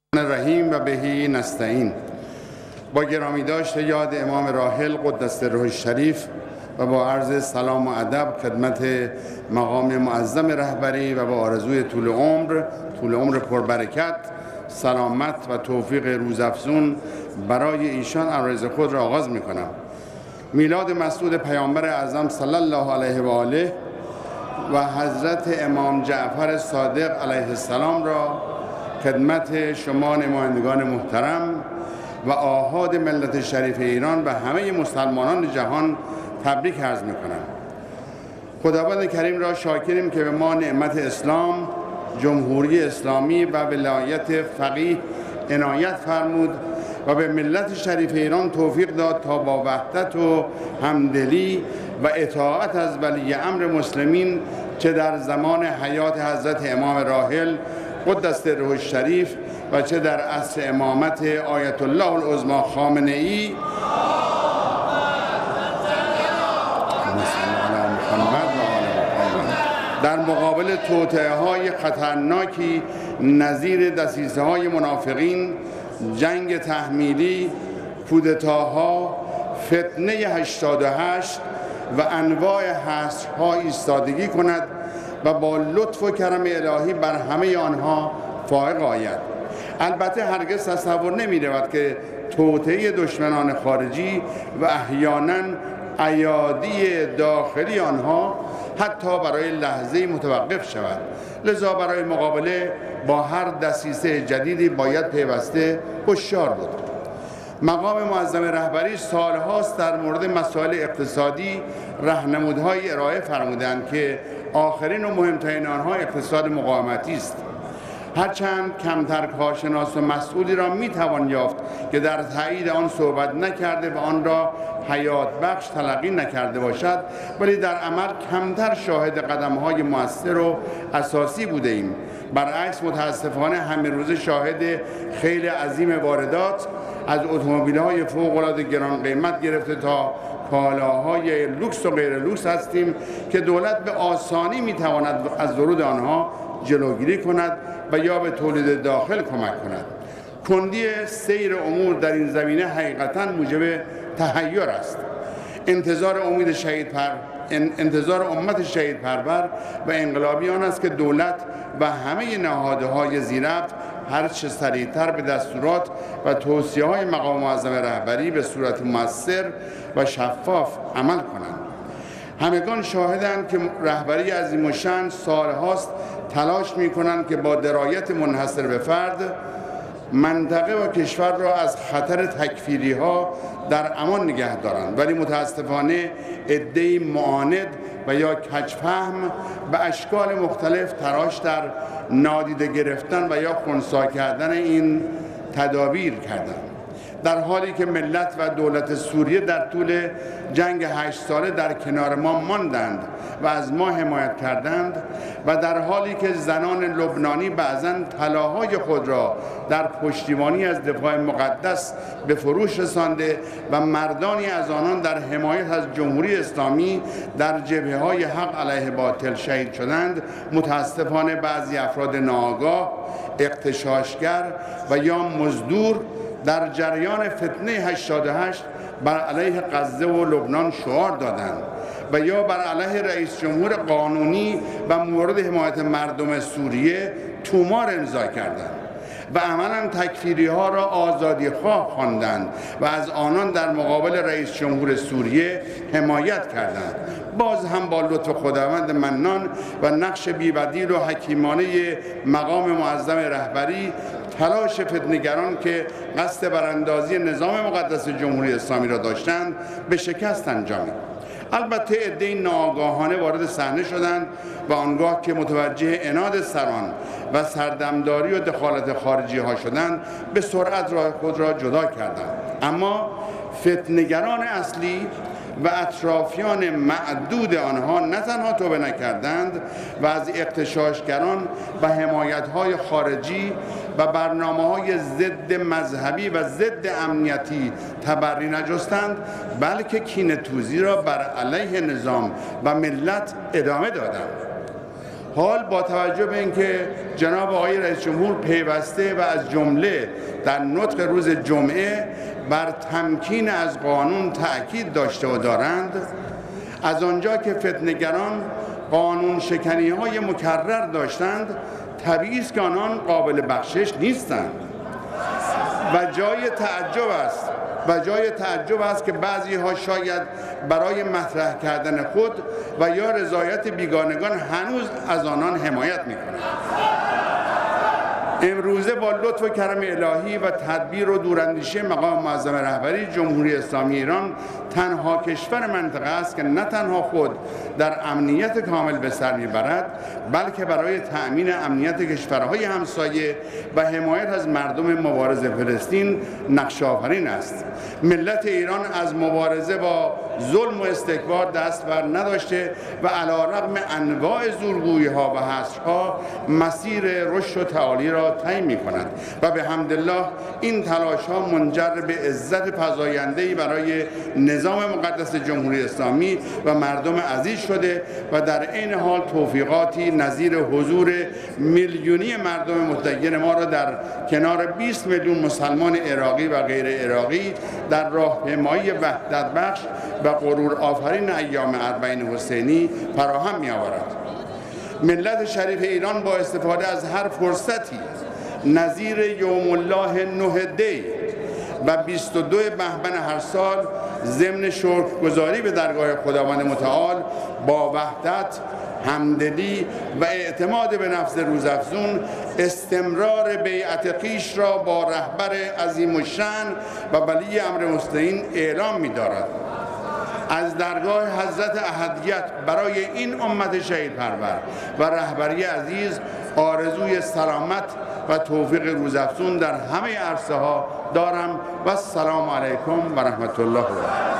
رحیم و بهی نستعین. با گرامی داشت یاد امام راحل قدس روح الشریف و با عرض سلام و ادب خدمت مقام معظم رهبری و با آرزوی طول عمر پربرکت، سلامت و توفیق روزافزون برای ایشان عرض خود را آغاز می کنم. میلاد مسعود پیامبر اعظم صلی الله علیه و آله و حضرت امام جعفر صادق علیه السلام را خدمت شما نمایندگان محترم و آحاد ملت شریف ایران و همه مسلمانان جهان تبریک عرض می‌کنم. خداوند کریم را شاکریم که به ما نعمت اسلام، جمهوری اسلامی و ولایت فقیه عنایت فرمود و به ملت شریف ایران توفیق داد تا با وحدت و همدلی و اطاعت از ولی امر مسلمین چه در زمان حیات حضرت امام راحل قدس روح الشریف و چه در عصر امامت آیت الله العظمی خامنه ای در مقابل توطئه‌های خطرناکی نظیر دسیسه‌های منافقین، جنگ تحمیلی، کودتاها، فتنه 88 و انواع حصرها ایستادگی کند و با لطف و کرم الهی بر همه آنها فائق آید. البته هرگز تصور نمی رود که توطئه دشمنان خارجی و احیانا ایادی داخلی آنها حتی برای لحظه متوقف شود. لذا برای مقابله با هر دسیسه جدیدی باید پیوسته هوشیار بود. مقام معظم رهبری سالهاست در مورد مسائل اقتصادی راهنمودهای ارائه فرمودند که آخرین و مهمترین آنها اقتصاد مقاومتی است. هرچند کمتر کارشناس و مسئولی را میتوان یافت که در تایید آن صحبت نکرده و آن را حیات بخش تلقی نکرده باشد، ولی در عمل کمتر شاهد قدم‌های مؤثر و اساسی بوده ایم. برعکس متاسفانه همه روز شاهد خیلی عظیم واردات از اتومبیل‌های فوق‌العاده گران قیمت گرفته تا کالاهای لوکس و غیر لوکس هستیم که دولت به آسانی میتواند از ورود آنها جلوگیری کند و یا به تولید داخل کمک کند. کندی سیر امور در این زمینه حقیقتاً موجب تحیر است. انتظار امت شهید پرور و انقلابیان است که دولت و همه نهادهای زیربط هر چه سریعتر به دستورات و توصیه‌های مقام معظم رهبری به صورت مؤثر و شفاف عمل کنند. همگان شاهدند که رهبری عظیم الشأن سالهاست تلاش می‌کنند که با درایت منحصر به فرد منطقه و کشور را از خطر تکفیری‌ها در امان نگه دارند، ولی متاسفانه عده‌ای معاند و یا کج‌فهم به اشکال مختلف تلاش در نادیده گرفتن و یا خنثی کردن این تدابیر کردند. در حالی که ملت و دولت سوریه در طول جنگ 8 ساله در کنار ما ماندند و از ما حمایت کردند و در حالی که زنان لبنانی بعضاً طلاهای خود را در پشتیبانی از دفاع مقدس به فروش رسانده و مردانی از آنان در حمایت از جمهوری اسلامی در جبهه‌های حق علیه باطل شهید شدند، متاسفانه بعضی افراد ناآگاه، اغتشاشگر و یا مزدور در جریان فتنه 88 بر علیه غزه و لبنان شعار دادند و یا بر علیه رئیس جمهور قانونی و مورد حمایت مردم سوریه تومار امضا کردند و عملاً تکفیری‌ها را آزادیخواه خواندند و از آنان در مقابل رئیس جمهور سوریه حمایت کردند. باز هم با لطف خداوند منان و نقش بی‌بدیل و حکیمانه مقام معظم رهبری تلاش فتنه‌گران که قصد براندازی نظام مقدس جمهوری اسلامی را داشتند به شکست انجامید. البته عده‌ای ناآگاهانه وارد صحنه شدند و آنگاه که متوجه عناد سران و سردمداری و دخالت خارجی ها شدند به سرعت راه خود را جدا کردند. اما فتنه‌گران اصلی و اطرافیان معدود آنها نه تنها توبه نکردند و از اغتشاشگران و حمایت‌های خارجی و برنامه‌های ضد مذهبی و ضد امنیتی تبری نجستند، بلکه کینه‌توزی را بر علیه نظام و ملت ادامه دادند. حال با توجه به اینکه جناب آقای رئیس جمهور پیوسته و از جمله در نطق روز جمعه بر تمکین از قانون تأکید داشته و دارند، از آنجا که فتنه‌گران قانون شکنی‌های مکرر داشتند، طبیعی است که آنان قابل بخشش نیستند و جای تعجب است که بعضی ها شاید برای مطرح کردن خود و یا رضایت بیگانگان هنوز از آنان حمایت می‌کنند. امروزه با لطف و کرم الهی و تدبیر و دوراندیشی مقام معظم رهبری جمهوری اسلامی ایران تنها کشور منطقه است که نه تنها خود در امنیت کامل به سر میبرد، بلکه برای تأمین امنیت کشورهای همسایه و حمایت از مردم مبارز فلسطین نقش آفرین است. ملت ایران از مبارزه با ظلم و استکبار دست بر نداشته و علی‌رغم انواع زورگویی‌ها و حصرها مسیر رشد و تعالی را طی می‌کند و به حمدالله این تلاش‌ها منجر به عزت فزاینده‌ای برای نظام مقدس جمهوری اسلامی و مردم عزیز شده و در عین حال توفیقاتی نظیر حضور میلیونی مردم متدین ما را در کنار 20 میلیون مسلمان عراقی و غیر عراقی در راهپیمایی وحدت بخش و غرور آفرین ایام اربعین حسینی فراهم می‌آورد. ملت شریف ایران با استفاده از هر فرصتی نظیر یوم الله 9 دی و 22 بهمن هر سال ضمن شکرگزاری به درگاه خداوند متعال با وحدت، همدلی و اعتماد به نفس روزافزون استمرار بیعت خویش را با رهبر عظیم الشأن و ولی امر مستعین اعلام می‌دارد. از درگاه حضرت احدیت برای این امت شهید پرور و رهبری عزیز آرزوی سلامت و توفیق روزافزون در همه عرصه‌ها دارم و السلام علیکم و رحمت الله و برکاته.